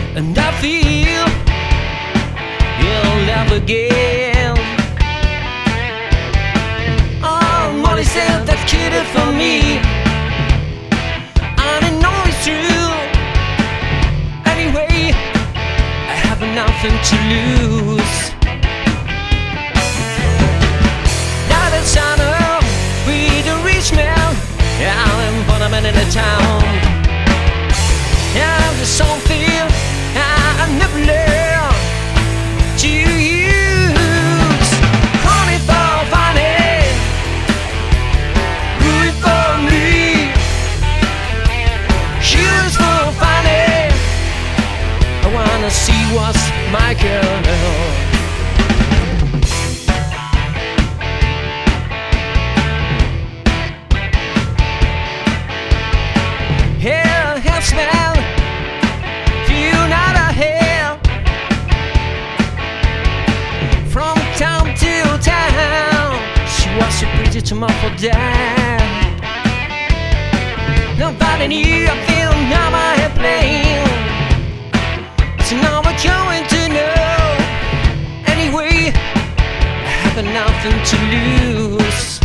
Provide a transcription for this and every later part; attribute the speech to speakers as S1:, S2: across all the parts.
S1: and I feel you'll never again. Oh, Molly said that kid is for me, and I know it's true. Anyway, I have nothing to lose. Now that son of with a rich man, I'm bottom in the town. Yeah, there's something I never learned to use. Honey for funny, ruin for me. Shoes for funny. I wanna see what's my girl. Hair smell, feel not a hair. From town to town, she was so pretty to my for dad. Nobody knew I feel now my head plain. So now we're going to know. Anyway, I have nothing to lose.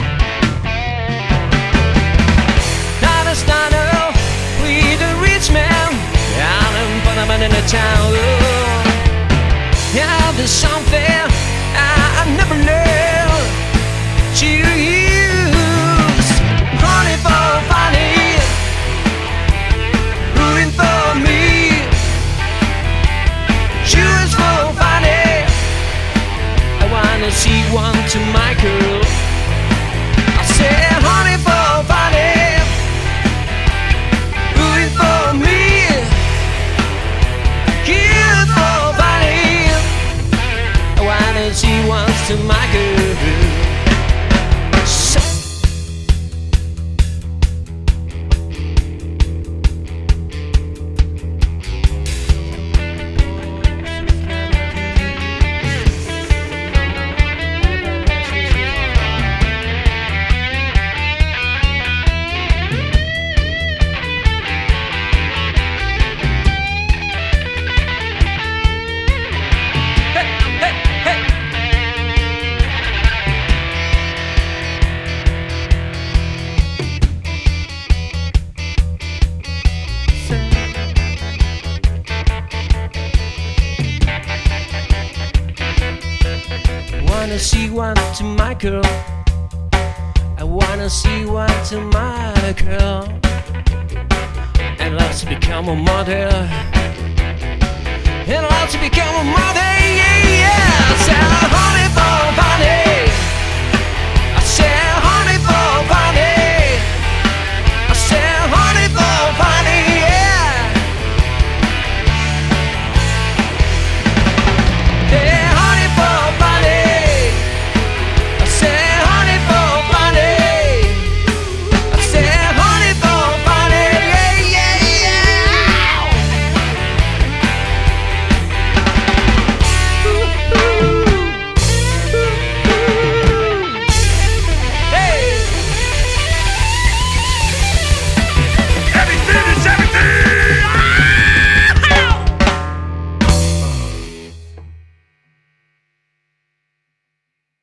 S1: Not a stunner with a rich man, I'm bottom in the town. Yeah, there's something I never learned to use. Honey for funny, ruin for me. Shoes for funny. I wanna see one to my girl. I said, honey for funny, for me, kids for funny. I wanna see once to my girl. I wanna see one to my girl. I wanna see one to my girl. And let's become a mother.